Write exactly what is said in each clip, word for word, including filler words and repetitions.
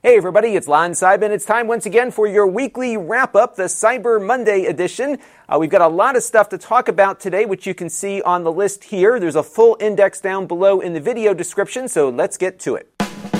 Hey everybody, it's Lon Seidman. It's time once again for your weekly wrap-up, the Cyber Monday edition. Uh, we've got a lot of stuff to talk about today, which you can see on the list here. There's a full index down below in the video description, so let's get to it.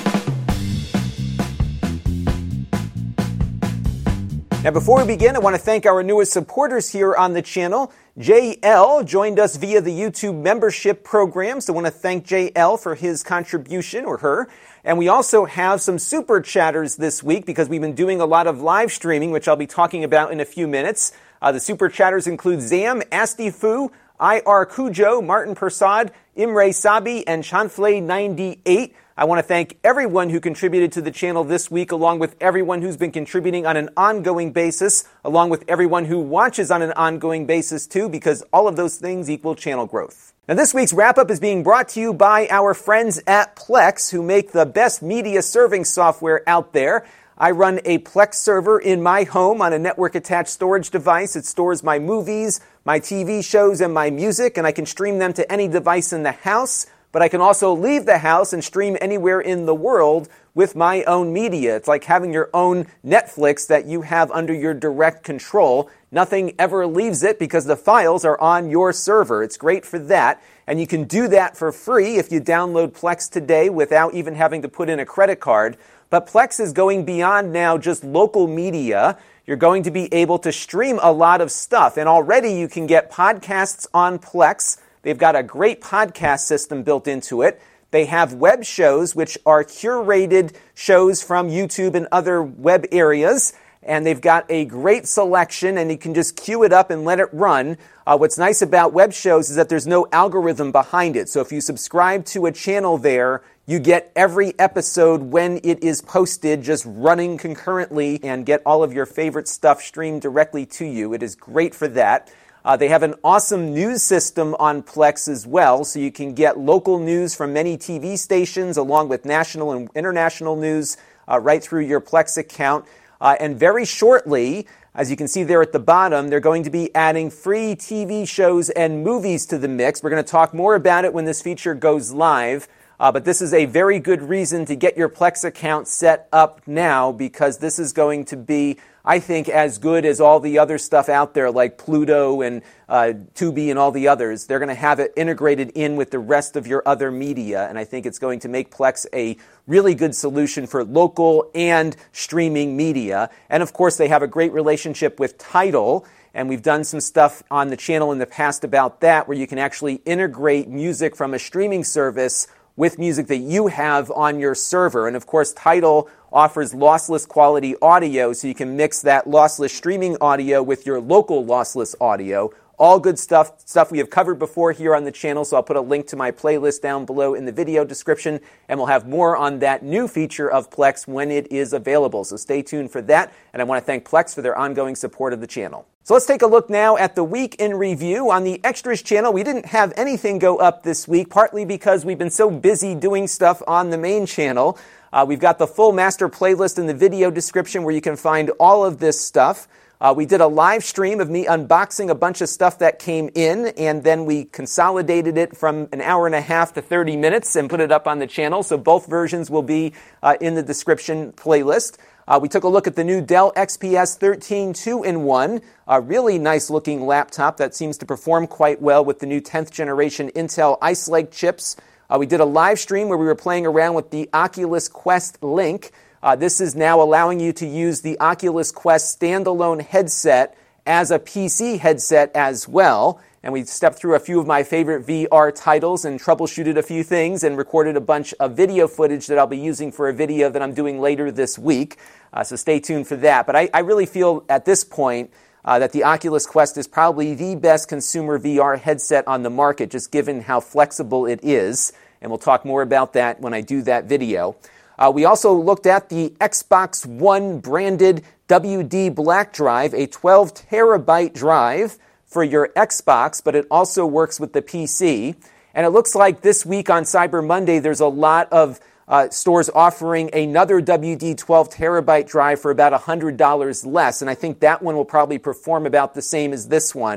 Now, before we begin, I want to thank our newest supporters here on the channel. J L joined us via the YouTube membership program, so I want to thank J L for his contribution, or her. And we also have some super chatters this week because we've been doing a lot of live streaming, which I'll be talking about in a few minutes. Uh, the super chatters include Zam, Astifu, I R Cujo, Martin Persad, Imre Sabi, and Chanfley ninety-eight. I want to thank everyone who contributed to the channel this week, along with everyone who's been contributing on an ongoing basis, along with everyone who watches on an ongoing basis too, because all of those things equal channel growth. Now, this week's wrap-up is being brought to you by our friends at Plex, who make the best media serving software out there. I run a Plex server in my home on a network-attached storage device. It stores my movies, my T V shows, and my music, and I can stream them to any device in the house. But I can also leave the house and stream anywhere in the world with my own media. It's like having your own Netflix that you have under your direct control. Nothing ever leaves it because the files are on your server. It's great for that. And you can do that for free if you download Plex today without even having to put in a credit card. But Plex is going beyond now just local media. You're going to be able to stream a lot of stuff. And already you can get podcasts on Plex. They've got a great podcast system built into it. They have web shows, which are curated shows from YouTube and other web areas. And they've got a great selection, and you can just queue it up and let it run. Uh, what's nice about web shows is that there's no algorithm behind it. So if you subscribe to a channel there, you get every episode when it is posted, just running concurrently, and get all of your favorite stuff streamed directly to you. It is great for that. Uh, they have an awesome news system on Plex as well, so you can get local news from many T V stations along with national and international news uh, right through your Plex account. Uh, and very shortly, as you can see there at the bottom, they're going to be adding free T V shows and movies to the mix. We're going to talk more about it when this feature goes live. Uh, but this is a very good reason to get your Plex account set up now, because this is going to be, I think, as good as all the other stuff out there like Pluto and uh, Tubi and all the others. They're going to have it integrated in with the rest of your other media, and I think it's going to make Plex a really good solution for local and streaming media. And of course, they have a great relationship with Tidal, and we've done some stuff on the channel in the past about that, where you can actually integrate music from a streaming service with music that you have on your server. And of course, Tidal offers lossless quality audio, so you can mix that lossless streaming audio with your local lossless audio. All good stuff, stuff we have covered before here on the channel, so I'll put a link to my playlist down below in the video description, and we'll have more on that new feature of Plex when it is available. So stay tuned for that, and I want to thank Plex for their ongoing support of the channel. So let's take a look now at the week in review. On the Extras channel, we didn't have anything go up this week, partly because we've been so busy doing stuff on the main channel. Uh, we've got the full master playlist in the video description where you can find all of this stuff. Uh, we did a live stream of me unboxing a bunch of stuff that came in, and then we consolidated it from an hour and a half to thirty minutes and put it up on the channel. So both versions will be uh, in the description playlist. Uh, we took a look at the new Dell X P S thirteen two in one, a really nice looking laptop that seems to perform quite well with the new tenth generation Intel Ice Lake chips. Uh, we did a live stream where we were playing around with the Oculus Quest Link. Uh, this is now allowing you to use the Oculus Quest standalone headset as a P C headset as well. And we stepped through a few of my favorite V R titles and troubleshooted a few things and recorded a bunch of video footage that I'll be using for a video that I'm doing later this week. Uh, so stay tuned for that. But I, I really feel at this point uh, that the Oculus Quest is probably the best consumer V R headset on the market, just given how flexible it is. And we'll talk more about that when I do that video. Uh, we also looked at the Xbox One branded W D Black Drive, a twelve terabyte drive for your Xbox, but it also works with the P C. And it looks like this week on Cyber Monday, there's a lot of uh, stores offering another W D twelve terabyte drive for about one hundred dollars less. And I think that one will probably perform about the same as this one.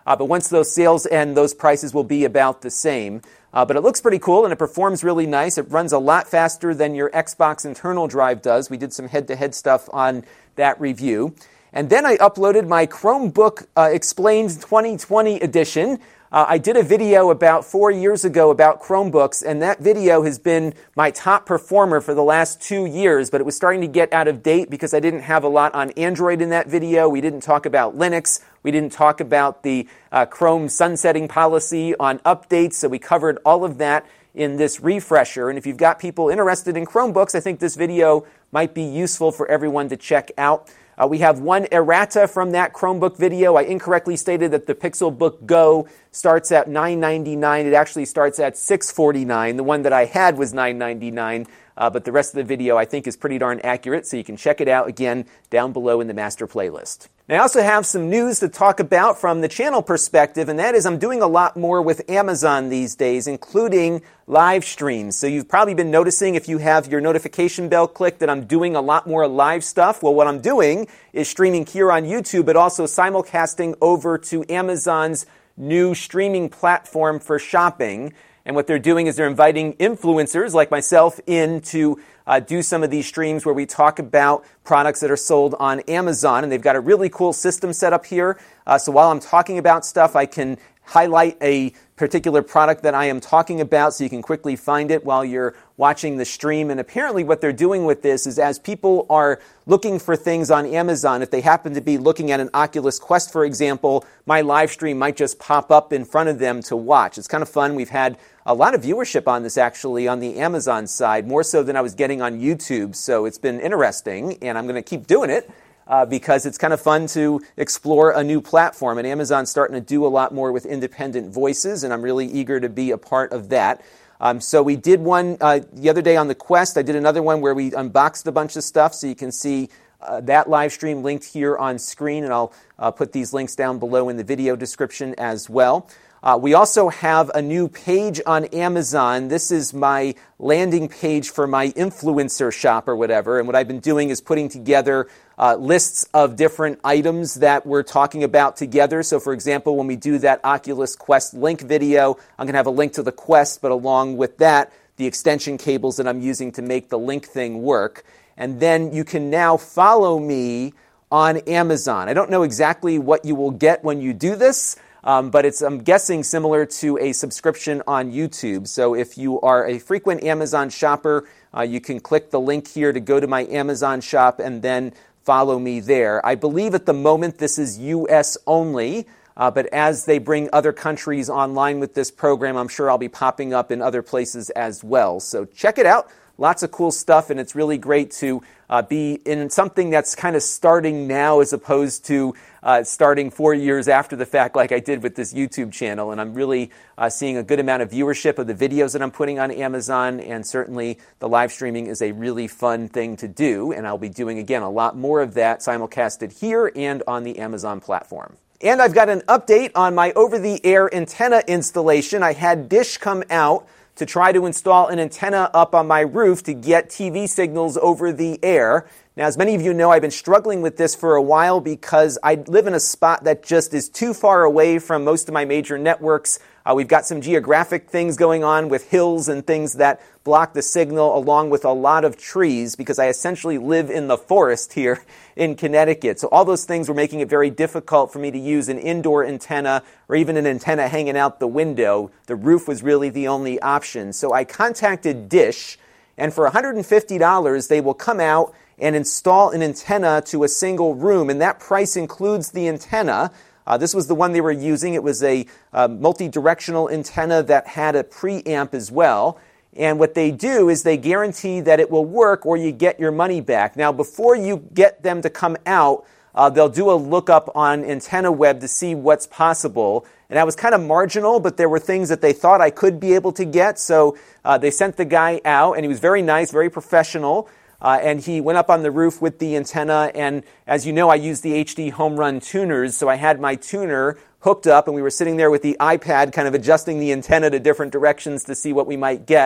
Uh, but once those sales end, those prices will be about the same. Uh, but it looks pretty cool, and it performs really nice. It runs a lot faster than your Xbox internal drive does. We did some head-to-head stuff on that review. And then I uploaded my Chromebook uh, Explained twenty twenty edition. Uh, I did a video about four years ago about Chromebooks, and that video has been my top performer for the last two years, but it was starting to get out of date because I didn't have a lot on Android in that video. We didn't talk about Linux. We didn't talk about the uh, Chrome sunsetting policy on updates, so we covered all of that in this refresher. And if you've got people interested in Chromebooks, I think this video might be useful for everyone to check out. Uh, we have one errata from that Chromebook video. I incorrectly stated that the Pixelbook Go starts at nine ninety-nine. It actually starts at six forty-nine. The one that I had was nine ninety-nine, uh, but the rest of the video I think is pretty darn accurate, so you can check it out again down below in the master playlist. Now, I also have some news to talk about from the channel perspective, and that is I'm doing a lot more with Amazon these days, including live streams. So you've probably been noticing if you have your notification bell clicked that I'm doing a lot more live stuff. Well, what I'm doing is streaming here on YouTube, but also simulcasting over to Amazon's new streaming platform for shopping. And what they're doing is they're inviting influencers like myself in to uh, do some of these streams where we talk about products that are sold on Amazon. And they've got a really cool system set up here. Uh, so while I'm talking about stuff, I can highlight a particular product that I am talking about so you can quickly find it while you're watching the stream. And apparently what they're doing with this is as people are looking for things on Amazon, if they happen to be looking at an Oculus Quest, for example, my live stream might just pop up in front of them to watch. It's kind of fun. We've had a lot of viewership on this actually on the Amazon side, more so than I was getting on YouTube. So it's been interesting, and I'm going to keep doing it. Uh, because it's kind of fun to explore a new platform. And Amazon's starting to do a lot more with independent voices, and I'm really eager to be a part of that. Um, so we did one uh, the other day on the Quest. I did another one where we unboxed a bunch of stuff, so you can see uh, that live stream linked here on screen, and I'll uh, put these links down below in the video description as well. Uh, we also have a new page on Amazon. This is my landing page for my influencer shop or whatever. And what I've been doing is putting together uh, lists of different items that we're talking about together. So, for example, when we do that Oculus Quest link video, I'm going to have a link to the Quest, but along with that, the extension cables that I'm using to make the link thing work. And then you can now follow me on Amazon. I don't know exactly what you will get when you do this. Um, but it's, I'm guessing, similar to a subscription on YouTube. So if you are a frequent Amazon shopper, uh, you can click the link here to go to my Amazon shop and then follow me there. I believe at the moment this is U S only, uh, but as they bring other countries online with this program, I'm sure I'll be popping up in other places as well. So check it out. Lots of cool stuff, and it's really great to uh, be in something that's kind of starting now as opposed to uh, starting four years after the fact like I did with this YouTube channel. And I'm really uh, seeing a good amount of viewership of the videos that I'm putting on Amazon, and certainly the live streaming is a really fun thing to do. And I'll be doing, again, a lot more of that simulcasted here and on the Amazon platform. And I've got an update on my over-the-air antenna installation. I had Dish come out to try to install an antenna up on my roof to get T V signals over the air. Now, as many of you know, I've been struggling with this for a while because I live in a spot that just is too far away from most of my major networks. Uh, we've got some geographic things going on with hills and things that block the signal, along with a lot of trees, because I essentially live in the forest here in Connecticut. So all those things were making it very difficult for me to use an indoor antenna or even an antenna hanging out the window. The roof was really the only option. So I contacted Dish, and for one hundred fifty dollars, they will come out and install an antenna to a single room, and that price includes the antenna. Uh, this was the one they were using. It was a uh, multi-directional antenna that had a preamp as well. And what they do is they guarantee that it will work or you get your money back. Now, before you get them to come out, uh, they'll do a lookup on AntennaWeb to see what's possible. And that was kind of marginal, but there were things that they thought I could be able to get. So uh, they sent the guy out, and he was very nice, very professional. Uh, and he went up on the roof with the antenna, and as you know, I use the H D Home Run tuners, so I had my tuner hooked up, and we were sitting there with the iPad kind of adjusting the antenna to different directions to see what we might get.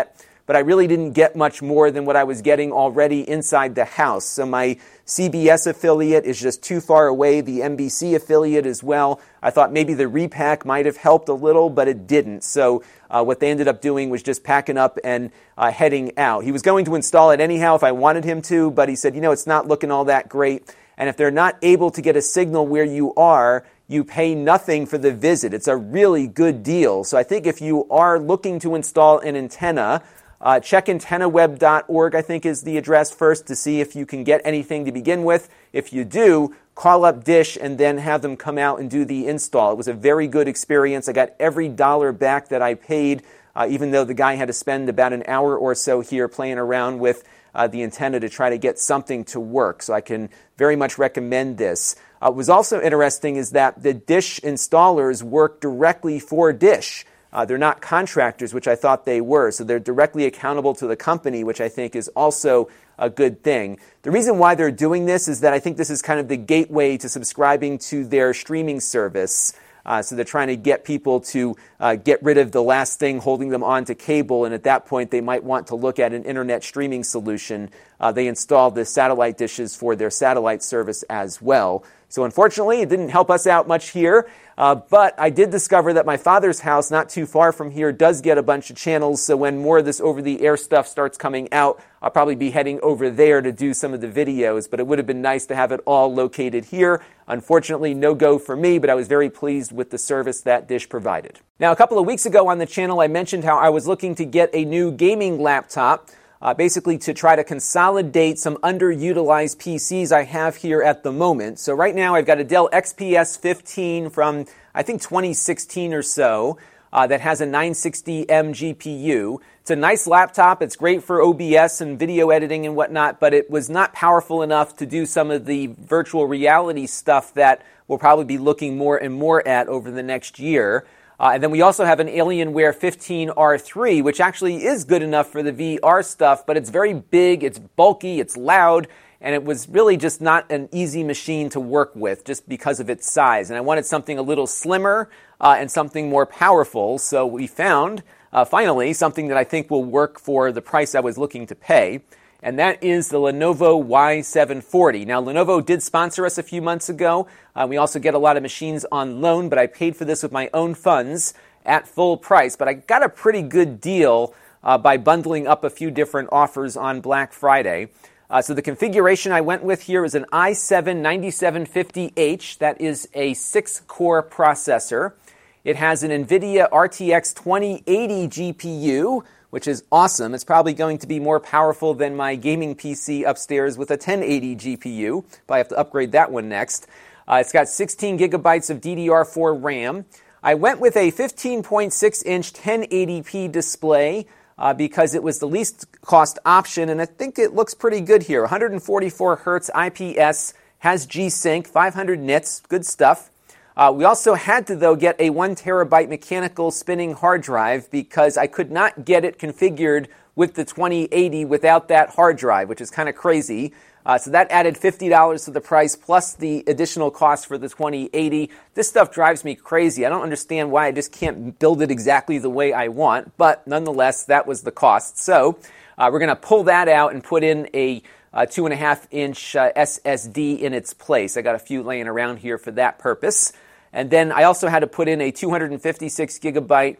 but I really didn't get much more than what I was getting already inside the house. So my C B S affiliate is just too far away, the N B C affiliate as well. I thought maybe the repack might have helped a little, but it didn't. So uh, what they ended up doing was just packing up and uh, heading out. He was going to install it anyhow if I wanted him to, but he said, you know, it's not looking all that great. And if they're not able to get a signal where you are, you pay nothing for the visit. It's a really good deal. So I think if you are looking to install an antenna, uh, check antenna web dot org, I think is the address first, to see if you can get anything to begin with. If you do, call up Dish and then have them come out and do the install. It was a very good experience. I got every dollar back that I paid, uh, even though the guy had to spend about an hour or so here playing around with uh, the antenna to try to get something to work. So I can very much recommend this. Uh, what was also interesting is that the Dish installers work directly for Dish. Uh, they're not contractors, which I thought they were, so they're directly accountable to the company, which I think is also a good thing. The reason why they're doing this is that I think this is kind of the gateway to subscribing to their streaming service. Uh, so they're trying to get people to uh, get rid of the last thing holding them onto cable, and at that point they might want to look at an internet streaming solution. Uh, they installed the satellite dishes for their satellite service as well. So unfortunately, it didn't help us out much here, uh, but I did discover that my father's house, not too far from here, does get a bunch of channels, so when more of this over-the-air stuff starts coming out, I'll probably be heading over there to do some of the videos, but it would have been nice to have it all located here. Unfortunately, no go for me, but I was very pleased with the service that Dish provided. Now, a couple of weeks ago on the channel, I mentioned how I was looking to get a new gaming laptop, Uh, basically to try to consolidate some underutilized P Cs I have here at the moment. So right now I've got a Dell X P S fifteen from, I think, twenty sixteen or so, uh, that has a nine sixty M G P U. It's a nice laptop. It's great for O B S and video editing and whatnot, but it was not powerful enough to do some of the virtual reality stuff that we'll probably be looking more and more at over the next year. Uh, and then we also have an Alienware fifteen R three, which actually is good enough for the V R stuff, but it's very big, it's bulky, it's loud, and it was really just not an easy machine to work with just because of its size. And I wanted something a little slimmer uh, and something more powerful, so we found, uh, finally, something that I think will work for the price I was looking to pay. And that is the Lenovo Y seven forty. Now, Lenovo did sponsor us a few months ago. Uh, we also get a lot of machines on loan, but I paid for this with my own funds at full price. But I got a pretty good deal uh, by bundling up a few different offers on Black Friday. Uh, so the configuration I went with here is an i seven ninety-seven fifty H. That is a six-core processor. It has an NVIDIA R T X twenty eighty G P U, which is awesome. It's probably going to be more powerful than my gaming P C upstairs with a ten eighty G P U, but I have to upgrade that one next. Uh, it's got sixteen gigabytes of D D R four RAM. I went with a fifteen point six inch ten eighty p display uh, because it was the least cost option, and I think it looks pretty good here. one forty-four hertz I P S, has G-Sync, five hundred nits, good stuff. Uh, we also had to, though, get a one terabyte mechanical spinning hard drive because I could not get it configured with the twenty eighty without that hard drive, which is kind of crazy. Uh, so that added fifty dollars to the price plus the additional cost for the twenty eighty. This stuff drives me crazy. I don't understand why I just can't build it exactly the way I want, but nonetheless, that was the cost. So uh, we're going to pull that out and put in a uh, two and a half inch uh, S S D in its place. I got a few laying around here for that purpose. And then I also had to put in a two fifty-six gigabyte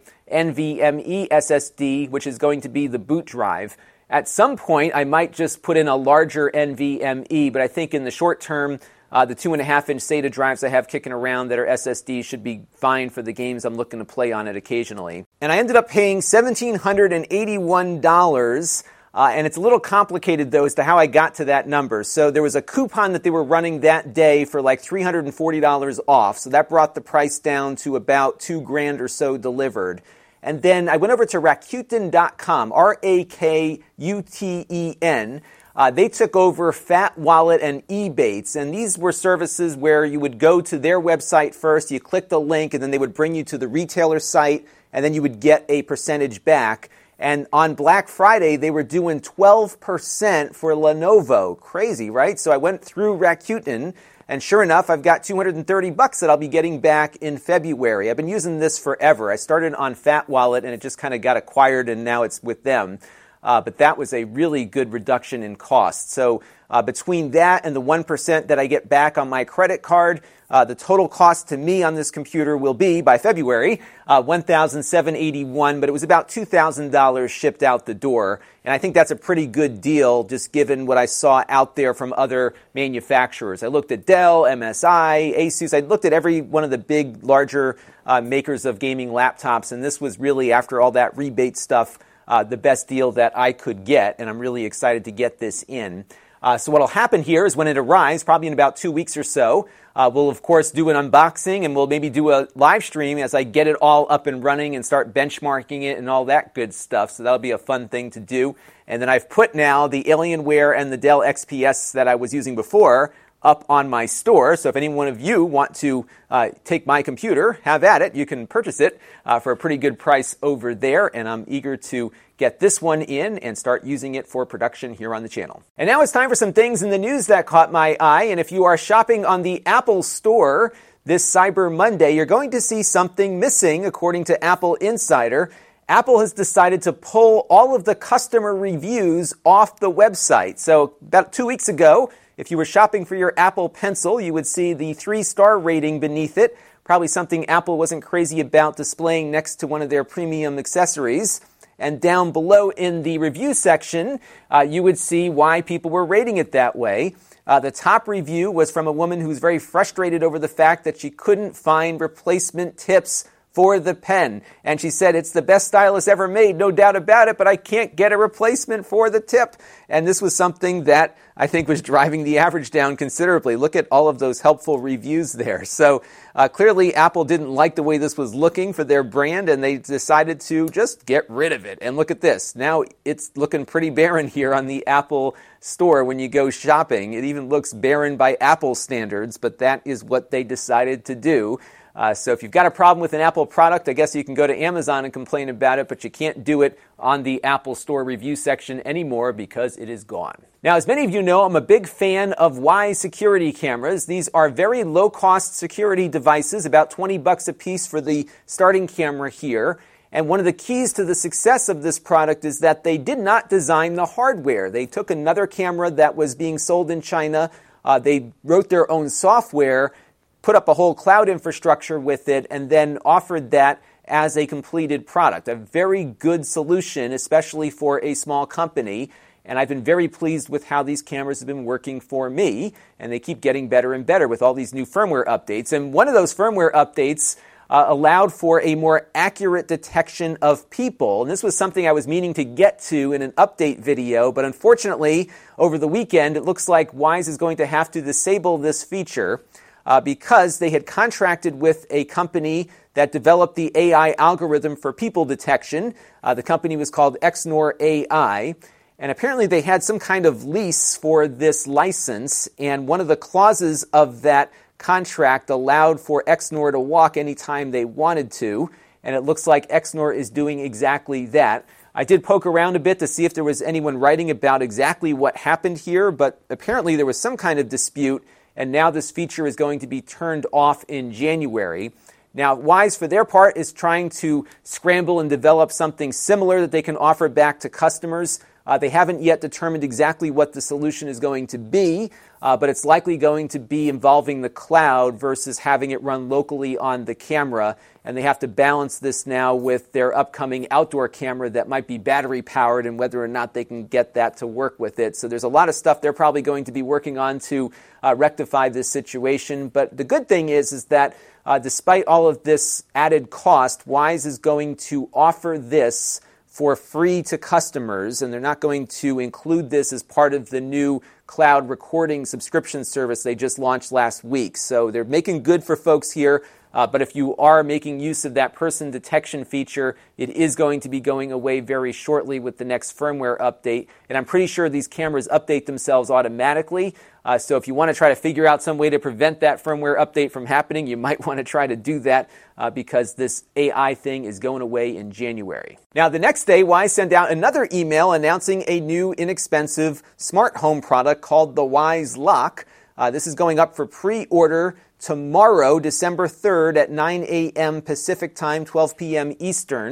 NVMe S S D, which is going to be the boot drive. At some point, I might just put in a larger NVMe, but I think in the short term, uh, the two and a half inch SATA drives I have kicking around that are S S D should be fine for the games I'm looking to play on it occasionally. And I ended up paying one thousand seven hundred eighty-one dollars. Uh, and it's a little complicated, though, as to how I got to that number. So there was a coupon that they were running that day for like three hundred forty dollars off. So that brought the price down to about two grand or so delivered. And then I went over to Rakuten dot com, R A K U T E N. Uh, they took over Fat Wallet and Ebates, and these were services where you would go to their website first, you click the link, and then they would bring you to the retailer site, and then you would get a percentage back. And on Black Friday, they were doing twelve percent for Lenovo. Crazy, right? So I went through Rakuten, and sure enough, I've got two hundred thirty bucks that I'll be getting back in February. I've been using this forever. I started on Fat Wallet, and it just kind of got acquired, and now it's with them. uh, but that was a really good reduction in cost. So uh, between that and the one percent that I get back on my credit card, uh, the total cost to me on this computer will be, by February, uh, one thousand seven hundred eighty-one dollars, but it was about two thousand dollars shipped out the door. And I think that's a pretty good deal, just given what I saw out there from other manufacturers. I looked at Dell, M S I, Asus. I looked at every one of the big, larger uh, makers of gaming laptops, and this was really, after all that rebate stuff, uh, the best deal that I could get, and I'm really excited to get this in. Uh, so what will happen here is when it arrives, probably in about two weeks or so, uh, we'll, of course, do an unboxing, and we'll maybe do a live stream as I get it all up and running and start benchmarking it and all that good stuff. So that'll be a fun thing to do. And then I've put now the Alienware and the Dell X P S that I was using before up on my store. So if any one of you want to uh, take my computer, have at it. You can purchase it uh, for a pretty good price over there. And I'm eager to get this one in and start using it for production here on the channel. And now it's time for some things in the news that caught my eye. And if you are shopping on the Apple Store this Cyber Monday, you're going to see something missing, according to Apple Insider. Apple has decided to pull all of the customer reviews off the website. So about two weeks ago, if you were shopping for your Apple Pencil, you would see the three-star rating beneath it, probably something Apple wasn't crazy about displaying next to one of their premium accessories. And down below in the review section, uh, you would see why people were rating it that way. Uh, the top review was from a woman who was very frustrated over the fact that she couldn't find replacement tips for the pen. And she said, it's the best stylus ever made, no doubt about it, but I can't get a replacement for the tip. And this was something that I think was driving the average down considerably. Look at all of those helpful reviews there. So uh, clearly Apple didn't like the way this was looking for their brand, and they decided to just get rid of it. And look at this. Now it's looking pretty barren here on the Apple Store when you go shopping. It even looks barren by Apple standards, but that is what they decided to do. Uh, so if you've got a problem with an Apple product, I guess you can go to Amazon and complain about it, but you can't do it on the Apple Store review section anymore because it is gone. Now, as many of you know, I'm a big fan of Wyze security cameras. These are very low-cost security devices, about twenty bucks a piece for the starting camera here. And one of the keys to the success of this product is that they did not design the hardware. They took another camera that was being sold in China. Uh, they wrote their own software, put up a whole cloud infrastructure with it, and then offered that as a completed product. A very good solution, especially for a small company. And I've been very pleased with how these cameras have been working for me, and they keep getting better and better with all these new firmware updates. And one of those firmware updates uh, allowed for a more accurate detection of people. And this was something I was meaning to get to in an update video, but unfortunately, over the weekend, it looks like Wyze is going to have to disable this feature uh, because they had contracted with a company that developed the A I algorithm for people detection. Uh, the company was called Exnor A I. And apparently they had some kind of lease for this license, and one of the clauses of that contract allowed for Exnor to walk anytime they wanted to, and it looks like Exnor is doing exactly that. I did poke around a bit to see if there was anyone writing about exactly what happened here, but apparently there was some kind of dispute, and now this feature is going to be turned off in January. Now, Wyze, for their part, is trying to scramble and develop something similar that they can offer back to customers. Uh, they haven't yet determined exactly what the solution is going to be, uh, but it's likely going to be involving the cloud versus having it run locally on the camera. And they have to balance this now with their upcoming outdoor camera that might be battery powered and whether or not they can get that to work with it. So there's a lot of stuff they're probably going to be working on to uh, rectify this situation. But the good thing is, is that uh, despite all of this added cost, Wyze is going to offer this for free to customers, and they're not going to include this as part of the new cloud recording subscription service they just launched last week. So they're making good for folks here, uh, but if you are making use of that person detection feature, it is going to be going away very shortly with the next firmware update. And I'm pretty sure these cameras update themselves automatically. Uh, so if you want to try to figure out some way to prevent that firmware update from happening, you might want to try to do that uh, because this A I thing is going away in January. Now, the next day, Wyze sent out another email announcing a new inexpensive smart home product called the Wyze Lock. Uh, this is going up for pre-order tomorrow, December third at nine a.m. Pacific time, twelve p.m. Eastern.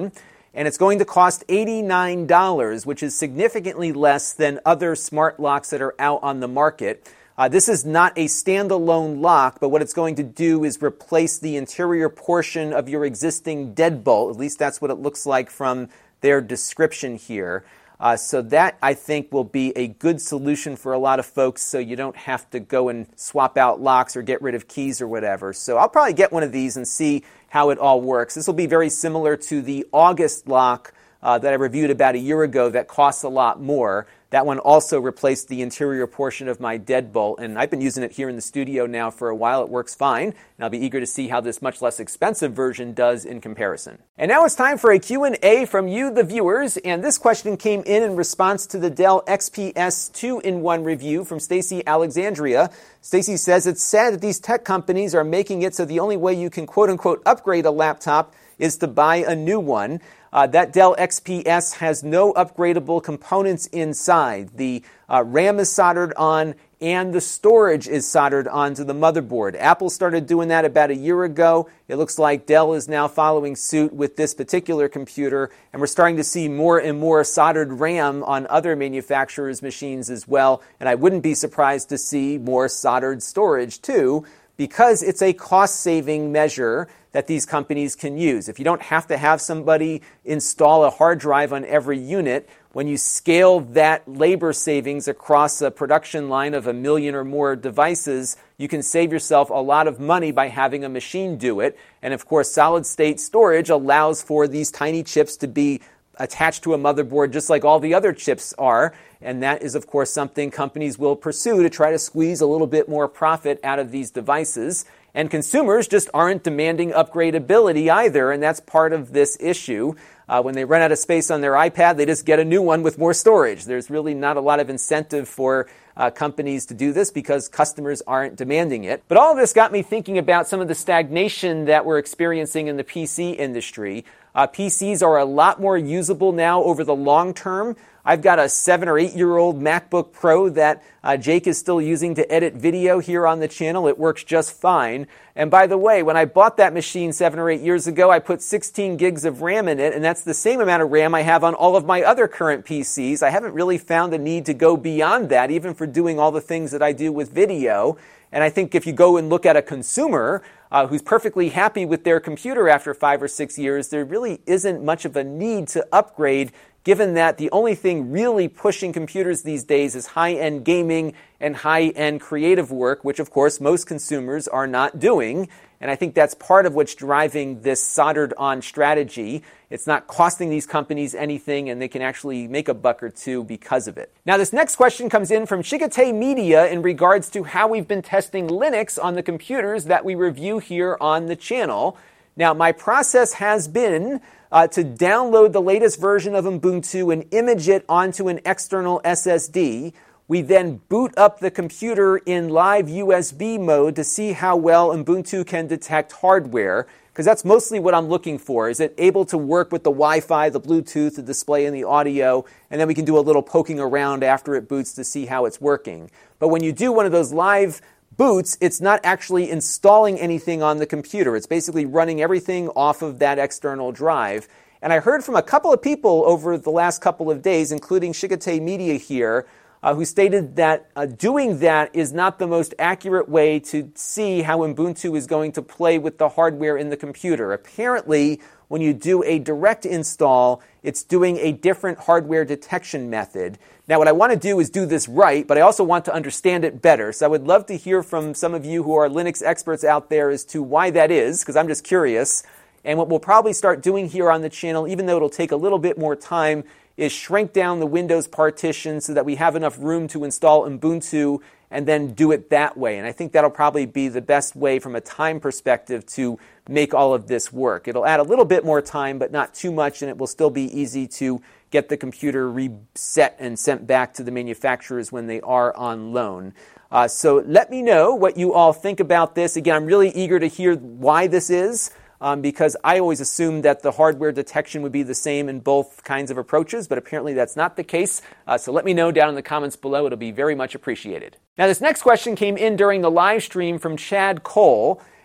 and it's going to cost eighty-nine dollars, which is significantly less than other smart locks that are out on the market. Uh, this is not a standalone lock, but what it's going to do is replace the interior portion of your existing deadbolt. At least that's what it looks like from their description here. Uh, so that, I think, will be a good solution for a lot of folks, so you don't have to go and swap out locks or get rid of keys or whatever. So I'll probably get one of these and see how it all works. This will be very similar to the August lock uh, that I reviewed about a year ago that costs a lot more. That one also replaced the interior portion of my deadbolt, and I've been using it here in the studio now for a while. It works fine, and I'll be eager to see how this much less expensive version does in comparison. And now it's time for a Q and A from you, the viewers, and this question came in in response to the Dell X P S two in one review from Stacy Alexandria. Stacy says, it's sad that these tech companies are making it so the only way you can quote-unquote upgrade a laptop is to buy a new one. Uh, that Dell X P S has no upgradable components inside. The uh, RAM is soldered on and the storage is soldered onto the motherboard. Apple started doing that about a year ago. It looks like Dell is now following suit with this particular computer, and we're starting to see more and more soldered RAM on other manufacturers' machines as well, and I wouldn't be surprised to see more soldered storage too, because it's a cost-saving measure that these companies can use. If you don't have to have somebody install a hard drive on every unit, when you scale that labor savings across a production line of a million or more devices, you can save yourself a lot of money by having a machine do it. And of course, solid-state storage allows for these tiny chips to be attached to a motherboard just like all the other chips are. And that is, of course, something companies will pursue to try to squeeze a little bit more profit out of these devices. And consumers just aren't demanding upgradability either, and that's part of this issue. Uh, when they run out of space on their iPad, they just get a new one with more storage. There's really not a lot of incentive for uh, companies to do this because customers aren't demanding it. But all of this got me thinking about some of the stagnation that we're experiencing in the P C industry. Uh, P Cs are a lot more usable now over the long term. I've got a seven or eight year old MacBook Pro that uh, Jake is still using to edit video here on the channel. It works just fine. And by the way, when I bought that machine seven or eight years ago, I put sixteen gigs of RAM in it, and that's the same amount of RAM I have on all of my other current P Cs. I haven't really found the need to go beyond that, even for doing all the things that I do with video. And I think if you go and look at a consumer uh, who's perfectly happy with their computer after five or six years, there really isn't much of a need to upgrade, given that the only thing really pushing computers these days is high-end gaming and high-end creative work, which, of course, most consumers are not doing. And I think that's part of what's driving this soldered-on strategy. It's not costing these companies anything, and they can actually make a buck or two because of it. Now, this next question comes in from Chigate Media in regards to how we've been testing Linux on the computers that we review here on the channel. Now, my process has been uh, to download the latest version of Ubuntu and image it onto an external S S D. We then boot up the computer in live U S B mode to see how well Ubuntu can detect hardware, because that's mostly what I'm looking for. Is it able to work with the Wi-Fi, the Bluetooth, the display, and the audio? And then we can do a little poking around after it boots to see how it's working. But when you do one of those live boots, it's not actually installing anything on the computer. It's basically running everything off of that external drive. And I heard from a couple of people over the last couple of days, including Chigate Media here, Uh, who stated that uh, doing that is not the most accurate way to see how Ubuntu is going to play with the hardware in the computer. Apparently, when you do a direct install, it's doing a different hardware detection method. Now, what I want to do is do this right, but I also want to understand it better. So I would love to hear from some of you who are Linux experts out there as to why that is, because I'm just curious. And what we'll probably start doing here on the channel, even though it'll take a little bit more time, is shrink down the Windows partition so that we have enough room to install Ubuntu and then do it that way. And I think that'll probably be the best way from a time perspective to make all of this work. It'll add a little bit more time, but not too much, and it will still be easy to get the computer reset and sent back to the manufacturers when they are on loan. Uh, so let me know what you all think about this. Again, I'm really eager to hear why this is. Um, because I always assumed that the hardware detection would be the same in both kinds of approaches, but apparently that's not the case. Uh, so let me know down in the comments below. It'll be very much appreciated. Now, this next question came in during the live stream from Chad Cole,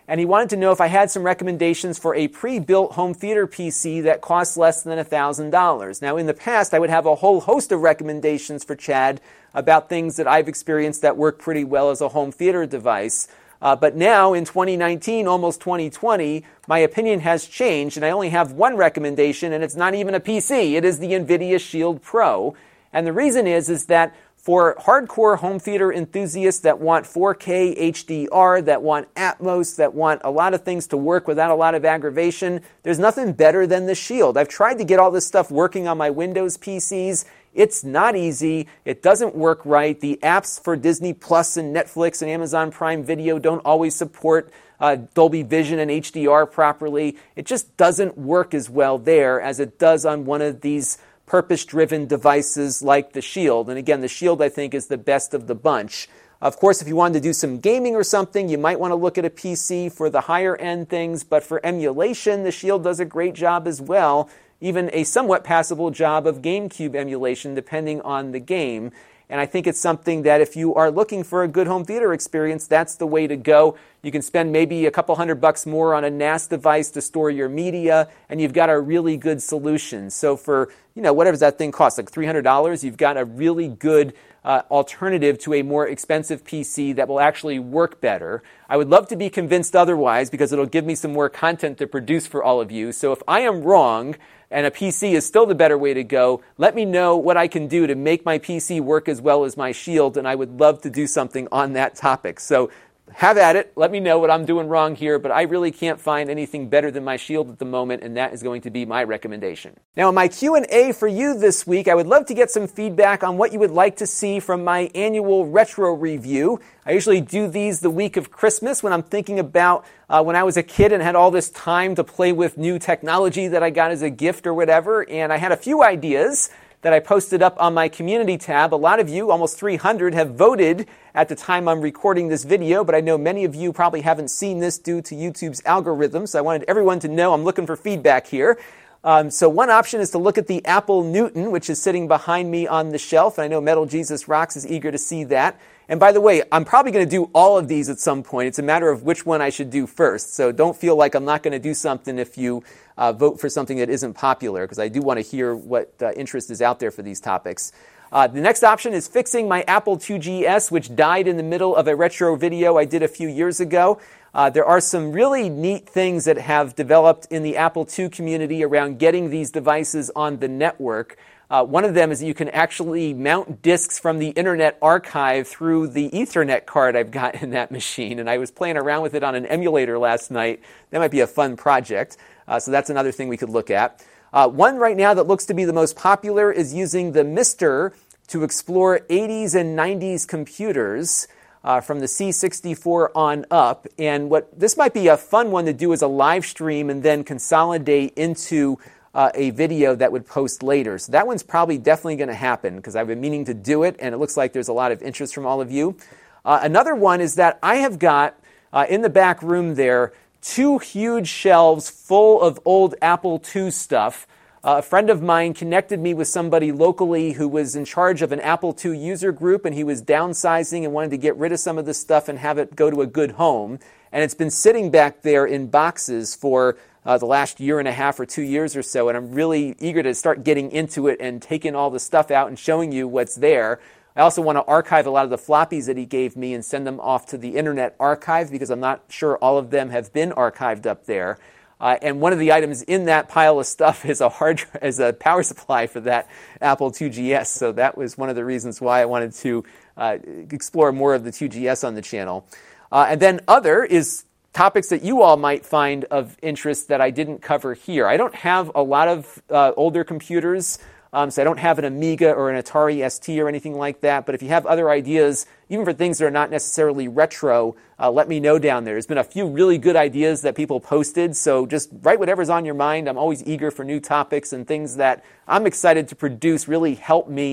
and he wanted to know if I had some recommendations for a pre-built home theater P C that costs less than one thousand dollars. Now, in the past, I would have a whole host of recommendations for Chad about things that I've experienced that work pretty well as a home theater device. Uh, but now, in twenty nineteen, almost twenty twenty, my opinion has changed, and I only have one recommendation, and it's not even a P C. It is the NVIDIA Shield Pro. And the reason is, is that for hardcore home theater enthusiasts that want four K H D R, that want Atmos, that want a lot of things to work without a lot of aggravation, there's nothing better than the Shield. I've tried to get all this stuff working on my Windows P Cs. It's not easy. It doesn't work right. The apps for Disney Plus and Netflix and Amazon Prime Video don't always support uh, Dolby Vision and H D R properly. It just doesn't work as well there as it does on one of these purpose-driven devices like the Shield. And again, the Shield, I think, is the best of the bunch. Of course, if you wanted to do some gaming or something, you might want to look at a P C for the higher-end things. But for emulation, the Shield does a great job as well, even a somewhat passable job of GameCube emulation, depending on the game. And I think it's something that if you are looking for a good home theater experience, that's the way to go. You can spend maybe a couple hundred bucks more on a N A S device to store your media, and you've got a really good solution. So for, you know, whatever that thing costs, like three hundred dollars, you've got a really good uh, alternative to a more expensive P C that will actually work better. I would love to be convinced otherwise because it'll give me some more content to produce for all of you. So if I am wrong, and a P C is still the better way to go, let me know what I can do to make my P C work as well as my Shield, and I would love to do something on that topic. So have at it. Let me know what I'm doing wrong here, but I really can't find anything better than my Shield at the moment, and that is going to be my recommendation. Now, in my Q and A for you this week, I would love to get some feedback on what you would like to see from my annual retro review. I usually do these the week of Christmas when I'm thinking about uh, when I was a kid and had all this time to play with new technology that I got as a gift or whatever, and I had a few ideas that I posted up on my community tab. A lot of you, almost three hundred, have voted at the time I'm recording this video, but I know many of you probably haven't seen this due to YouTube's algorithm, so I wanted everyone to know I'm looking for feedback here. Um, so one option is to look at the Apple Newton, which is sitting behind me on the shelf, and I know Metal Jesus Rocks is eager to see that. And by the way, I'm probably going to do all of these at some point. It's a matter of which one I should do first, so don't feel like I'm not going to do something if you uh, vote for something that isn't popular, because I do want to hear what uh, interest is out there for these topics. Uh, the next option is fixing my Apple two G S, which died in the middle of a retro video I did a few years ago. Uh, there are some really neat things that have developed in the Apple two community around getting these devices on the network. Uh, one of them is that you can actually mount disks from the Internet Archive through the Ethernet card I've got in that machine, and I was playing around with it on an emulator last night. That might be a fun project, uh, so that's another thing we could look at. Uh, one right now that looks to be the most popular is using the Mister to explore eighties and nineties computers uh, from the C sixty-four on up. And what this might be a fun one to do as a live stream and then consolidate into uh, a video that would post later. So that one's probably definitely going to happen because I've been meaning to do it, and it looks like there's a lot of interest from all of you. Uh, another one is that I have got uh, in the back room there two huge shelves full of old Apple two stuff. Uh, a friend of mine connected me with somebody locally who was in charge of an Apple two user group, and he was downsizing and wanted to get rid of some of this stuff and have it go to a good home. And it's been sitting back there in boxes for uh, the last year and a half or two years or so, and I'm really eager to start getting into it and taking all the stuff out and showing you what's there. I also want to archive a lot of the floppies that he gave me and send them off to the Internet Archive because I'm not sure all of them have been archived up there. Uh, and one of the items in that pile of stuff is a hard is a power supply for that Apple two G S. So that was one of the reasons why I wanted to uh, explore more of the two G S on the channel. Uh, and then other is topics that you all might find of interest that I didn't cover here. I don't have a lot of uh, older computers. Um, so I don't have an Amiga or an Atari S T or anything like that. But if you have other ideas, even for things that are not necessarily retro, uh, let me know down there. There's been a few really good ideas that people posted. So just write whatever's on your mind. I'm always eager for new topics, and things that I'm excited to produce really help me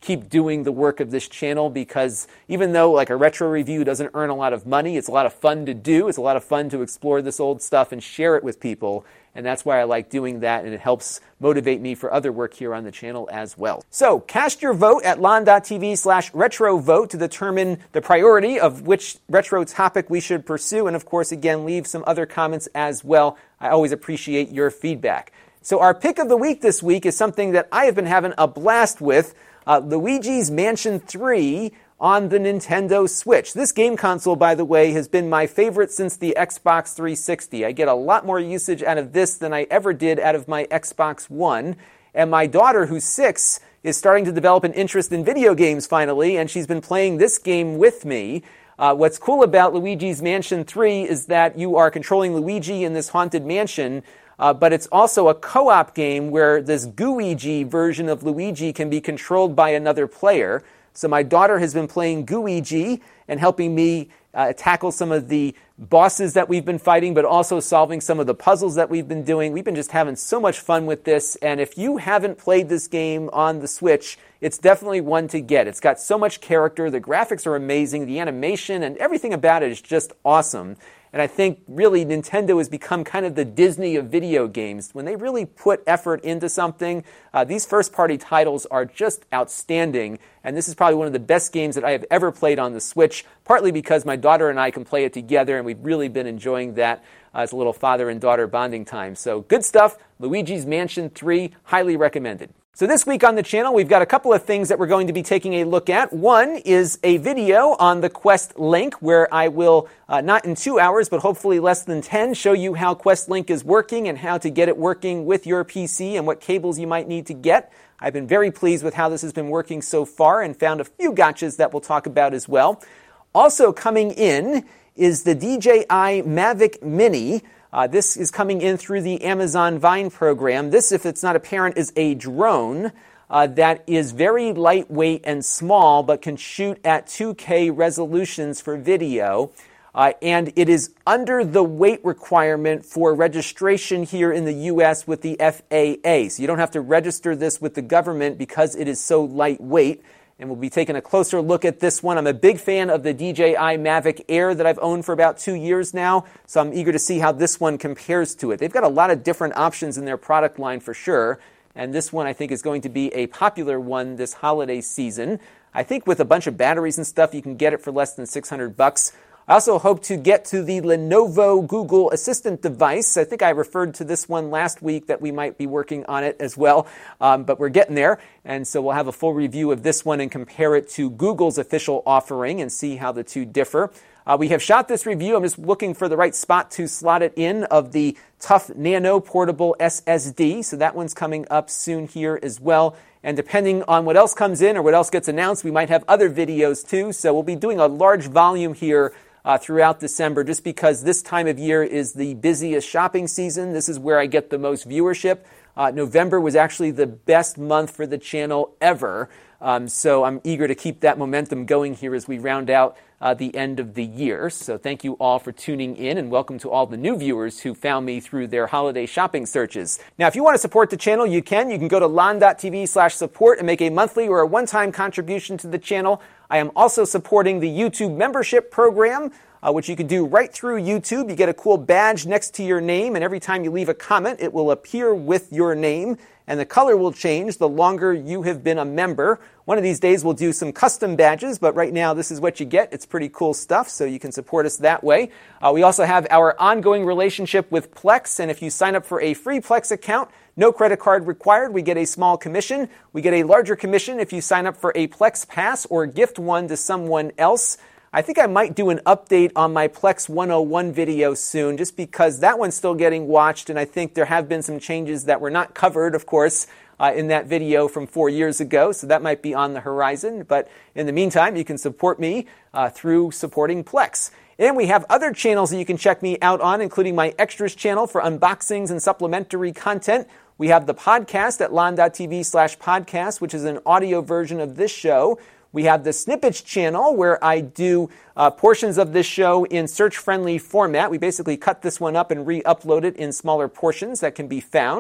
keep doing the work of this channel, because even though like a retro review doesn't earn a lot of money, it's a lot of fun to do. It's a lot of fun to explore this old stuff and share it with people. And that's why I like doing that, and it helps motivate me for other work here on the channel as well. So cast your vote at lon.tv slash retro vote to determine the priority of which retro topic we should pursue. And of course, again, leave some other comments as well. I always appreciate your feedback. So our pick of the week this week is something that I have been having a blast with, uh, Luigi's Mansion three on the Nintendo Switch. This game console, by the way, has been my favorite since the Xbox three sixty. I get a lot more usage out of this than I ever did out of my Xbox One. And my daughter, who's six, is starting to develop an interest in video games finally, and she's been playing this game with me. Uh, what's cool about Luigi's Mansion three is that you are controlling Luigi in this haunted mansion, Uh, but it's also a co-op game where this Gooigi version of Luigi can be controlled by another player. So my daughter has been playing Gooigi and helping me uh, tackle some of the bosses that we've been fighting, but also solving some of the puzzles that we've been doing. We've been just having so much fun with this. And if you haven't played this game on the Switch, it's definitely one to get. It's got so much character. The graphics are amazing. The animation and everything about it is just awesome. And I think really Nintendo has become kind of the Disney of video games. When they really put effort into something, uh, these first-party titles are just outstanding. And this is probably one of the best games that I have ever played on the Switch, partly because my daughter and I can play it together, and we've really been enjoying that uh, as a little father and daughter bonding time. So good stuff. Luigi's Mansion three, highly recommended. So this week on the channel, we've got a couple of things that we're going to be taking a look at. One is a video on the Quest Link, where I will, uh, not in two hours, but hopefully less than ten, show you how Quest Link is working and how to get it working with your P C and what cables you might need to get. I've been very pleased with how this has been working so far and found a few gotchas that we'll talk about as well. Also coming in is the D J I Mavic Mini. Uh, this is coming in through the Amazon Vine program. This, if it's not apparent, is a drone uh, that is very lightweight and small, but can shoot at two K resolutions for video. Uh, and it is under the weight requirement for registration here in the U S with the F A A. So you don't have to register this with the government because it is so lightweight. And we'll be taking a closer look at this one. I'm a big fan of the D J I Mavic Air that I've owned for about two years now, so I'm eager to see how this one compares to it. They've got a lot of different options in their product line for sure, and this one I think is going to be a popular one this holiday season. I think with a bunch of batteries and stuff, you can get it for less than six hundred bucks. I also hope to get to the Lenovo Google Assistant device. I think I referred to this one last week that we might be working on it as well, um, but we're getting there. And so we'll have a full review of this one and compare it to Google's official offering and see how the two differ. Uh, we have shot this review. I'm just looking for the right spot to slot it in of the Tough Nano Portable S S D. So that one's coming up soon here as well. And depending on what else comes in or what else gets announced, we might have other videos too. So we'll be doing a large volume here Uh, throughout December, just because this time of year is the busiest shopping season. This is where I get the most viewership. Uh, November was actually the best month for the channel ever. Um, so I'm eager to keep that momentum going here as we round out uh, the end of the year. So thank you all for tuning in, and welcome to all the new viewers who found me through their holiday shopping searches. Now, if you want to support the channel, you can. You can go to lon.tv slash support and make a monthly or a one-time contribution to the channel. I am also supporting the YouTube membership program, uh, which you can do right through YouTube. You get a cool badge next to your name, and every time you leave a comment, it will appear with your name, and the color will change the longer you have been a member. One of these days, we'll do some custom badges, but right now, this is what you get. It's pretty cool stuff, so you can support us that way. Uh, we also have our ongoing relationship with Plex, and if you sign up for a free Plex account, no credit card required. We get a small commission. We get a larger commission if you sign up for a Plex Pass or gift one to someone else. I think I might do an update on my Plex one oh one video soon, just because that one's still getting watched, and I think there have been some changes that were not covered, of course, uh, in that video from four years ago, so that might be on the horizon. But in the meantime, you can support me uh, through supporting Plex. And we have other channels that you can check me out on, including my Extras channel for unboxings and supplementary content. We have the podcast at lon.tv slash podcast, which is an audio version of this show. We have the Snippets channel, where I do uh, portions of this show in search-friendly format. We basically cut this one up and re-upload it in smaller portions that can be found.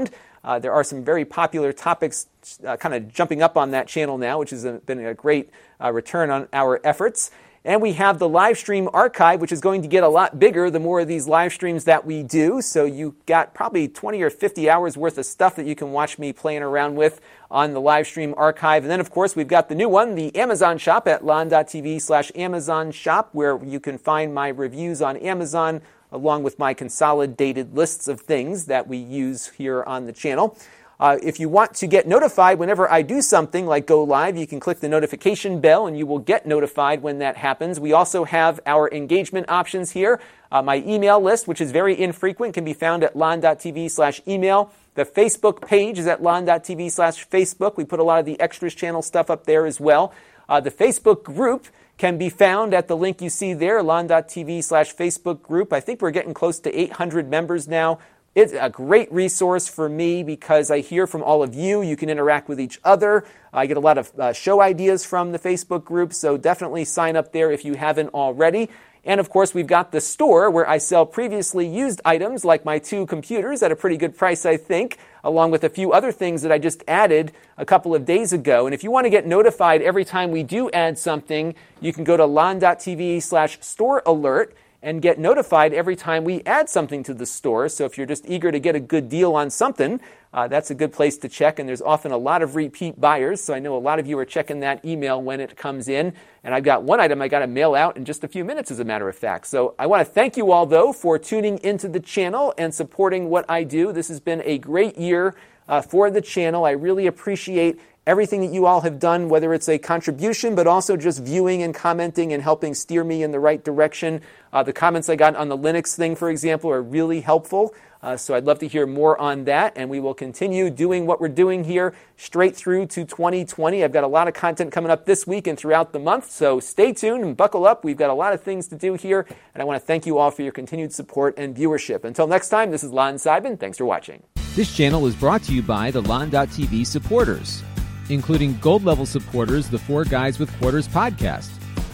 Uh, there are some very popular topics uh, kind of jumping up on that channel now, which has been a great uh, return on our efforts. And we have the live stream archive, which is going to get a lot bigger the more of these live streams that we do. So you got probably twenty or fifty hours worth of stuff that you can watch me playing around with on the live stream archive. And then, of course, we've got the new one, the Amazon shop at lon.tv slash Amazon shop, where you can find my reviews on Amazon along with my consolidated lists of things that we use here on the channel. Uh, if you want to get notified whenever I do something like go live, you can click the notification bell and you will get notified when that happens. We also have our engagement options here. Uh, my email list, which is very infrequent, can be found at lon.tv slash email. The Facebook page is at lon.tv slash Facebook. We put a lot of the extras channel stuff up there as well. Uh, the Facebook group can be found at the link you see there, lon.tv slash Facebook group. I think we're getting close to eight hundred members now. It's a great resource for me because I hear from all of you. You can interact with each other. I get a lot of uh, show ideas from the Facebook group, so definitely sign up there if you haven't already. And of course, we've got the store where I sell previously used items like my two computers at a pretty good price, I think, along with a few other things that I just added a couple of days ago. And if you want to get notified every time we do add something, you can go to lon.tv slash store alert and get notified every time we add something to the store. So if you're just eager to get a good deal on something, uh, that's a good place to check. And there's often a lot of repeat buyers, so I know a lot of you are checking that email when it comes in. And I've got one item I got to mail out in just a few minutes, as a matter of fact. So I want to thank you all, though, for tuning into the channel and supporting what I do. This has been a great year uh, for the channel. I really appreciate everything that you all have done, whether it's a contribution, but also just viewing and commenting and helping steer me in the right direction. Uh, the comments I got on the Linux thing, for example, are really helpful. Uh, so I'd love to hear more on that, and we will continue doing what we're doing here straight through to twenty twenty. I've got a lot of content coming up this week and throughout the month, so stay tuned and buckle up. We've got a lot of things to do here, and I want to thank you all for your continued support and viewership. Until next time, this is Lon Seidman. Thanks for watching. This channel is brought to you by the Lon.tv supporters, including gold-level supporters, the Four Guys with Quarters podcast,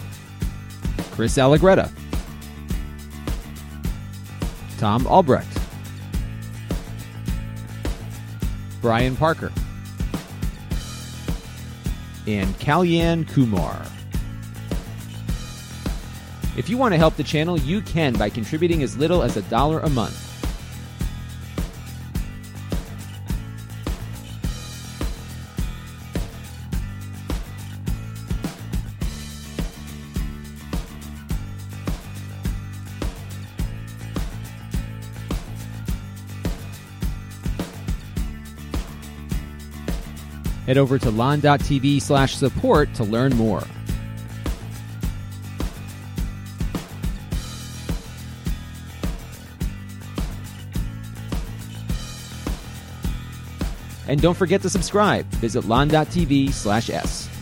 Chris Allegretta, Tom Albrecht, Brian Parker, and Kalyan Kumar. If you want to help the channel, you can by contributing as little as a dollar a month. Head over to lon.tv slash support to learn more. And don't forget to subscribe. Visit lon.tv slash S.